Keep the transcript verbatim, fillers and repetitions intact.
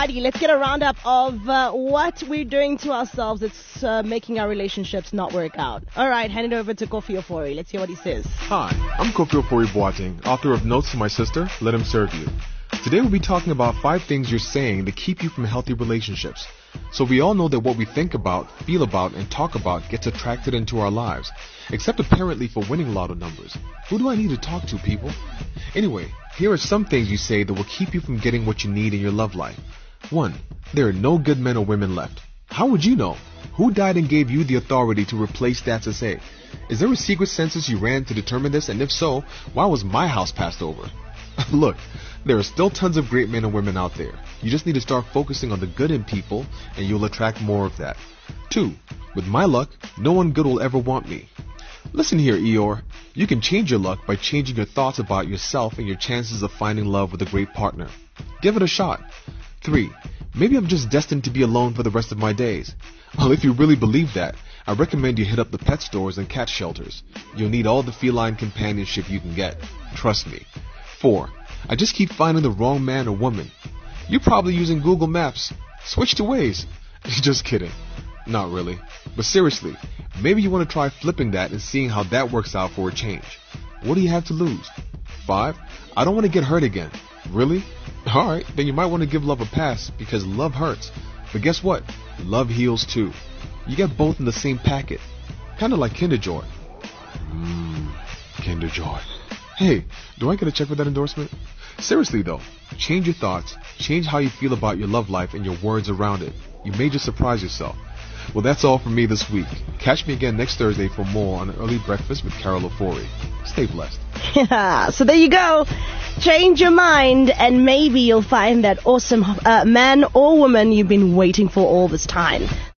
Alrighty, let's get a roundup of uh, what we're doing to ourselves that's uh, making our relationships not work out. Alright, hand it over to Kofi Ofori. Let's hear what he says. Hi, I'm Kofi Ofori Boateng, author of Notes to My Sister, Let Him Serve You. Today we'll be talking about five things you're saying that keep you from healthy relationships. So we all know that what we think about, feel about, and talk about gets attracted into our lives. Except apparently for winning lotto numbers. Who do I need to talk to, people? Anyway, here are some things you say that will keep you from getting what you need in your love life. One, there are no good men or women left. How would you know? Who died and gave you the authority to replace Status A? Is there a secret census you ran to determine this? And if so, why was my house passed over? Look, there are still tons of great men and women out there. You just need to start focusing on the good in people and you'll attract more of that. Two, with my luck, no one good will ever want me. Listen here, Eeyore. You can change your luck by changing your thoughts about yourself and your chances of finding love with a great partner. Give it a shot. Three, maybe I'm just destined to be alone for the rest of my days. Well, if you really believe that, I recommend you hit up the pet stores and cat shelters. You'll need all the feline companionship you can get. Trust me. Four, I just keep finding the wrong man or woman. You're probably using Google Maps. Switch to Waze. Just kidding. Not really. But seriously, maybe you want to try flipping that and seeing how that works out for a change. What do you have to lose? Five, I don't want to get hurt again. Really? Alright, then you might want to give love a pass because love hurts. But guess what? Love heals too. You get both in the same packet. Kinda like Kinder Joy. Mmm, Kinder Joy. Hey, do I get a check for that endorsement? Seriously though, change your thoughts, change how you feel about your love life and your words around it. You may just surprise yourself. Well, that's all from me this week. Catch me again next Thursday for more on Early Breakfast with Carol Ofori. Stay blessed. Yeah, so there you go. Change your mind and maybe you'll find that awesome uh, man or woman you've been waiting for all this time.